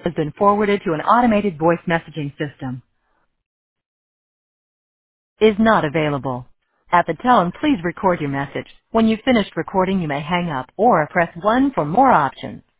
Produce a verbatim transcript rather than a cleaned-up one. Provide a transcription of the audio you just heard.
has been forwarded to an automated voice messaging system. Is not available. At the tone, please record your message. When you've finished recording, you may hang up or press one for more options.